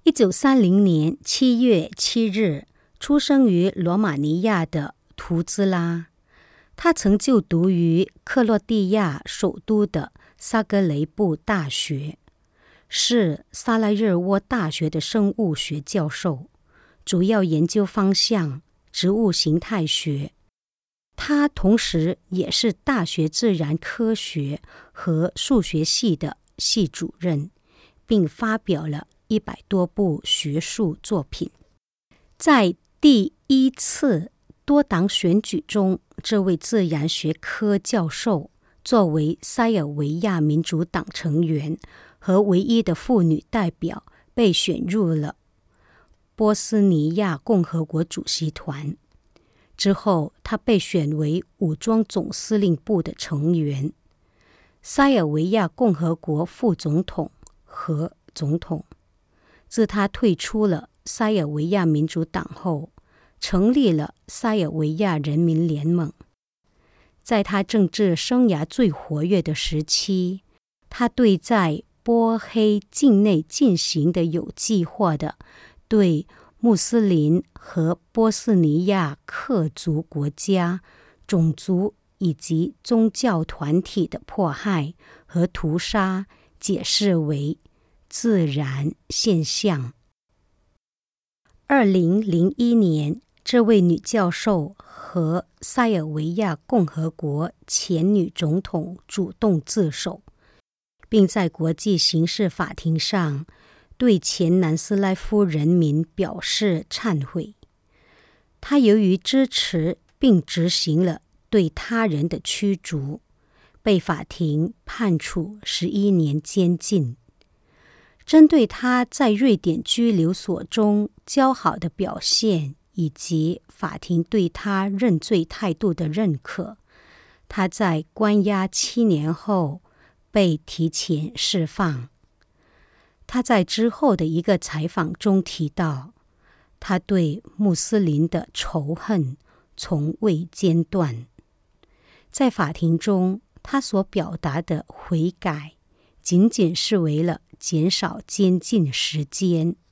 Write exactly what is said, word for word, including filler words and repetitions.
一九三零年七月七日，出生于罗马尼亚的图兹拉。他曾就读于克罗地亚首都的萨格雷布大学，是萨拉热窝大学的生物学教授，主要研究方向植物形态学。他同时也是大学自然科学和数学系的系主任，并发表了一百多部学术作品。在第一次多党选举中，这位自然学科教授作为塞尔维亚民主党成员和唯一的妇女代表，被选入了波斯尼亚共和国主席团。之后，他被选为武装总司令部的成员、塞尔维亚共和国副总统和总统。自他退出了塞尔维亚民主党后，成立了塞尔维亚人民联盟。在他政治生涯最活跃的时期，他对在波黑境内进行的有计划的对穆斯林和波斯尼亚克族国家、种族以及宗教团体的迫害和屠杀解释为自然现象。二零零一年，这位女教授和塞尔维亚共和国前女总统主动自首，并在国际刑事法庭上对前南斯拉夫人民表示忏悔。他由于支持并执行了对他人的驱逐，被法庭判处十一年监禁。针对他在瑞典拘留所中姣好的表现以及法庭对他认罪态度的认可，他在关押七年后被提前释放。他在之后的一个采访中提到，他对穆斯林的仇恨从未间断。在法庭中，他所表达的悔改仅仅是为了减少监禁时间。